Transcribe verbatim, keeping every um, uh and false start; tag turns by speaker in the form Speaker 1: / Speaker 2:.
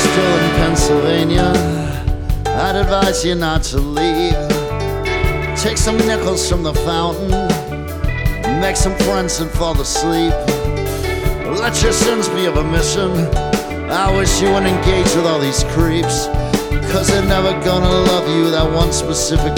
Speaker 1: still in Pennsylvania, I'd advise you not to leave. Take some nickels from the fountain, make some friends and fall asleep. Let your sins be of omission. I wish you wouldn't engage with all these creeps, 'cause they're never gonna love you that one specific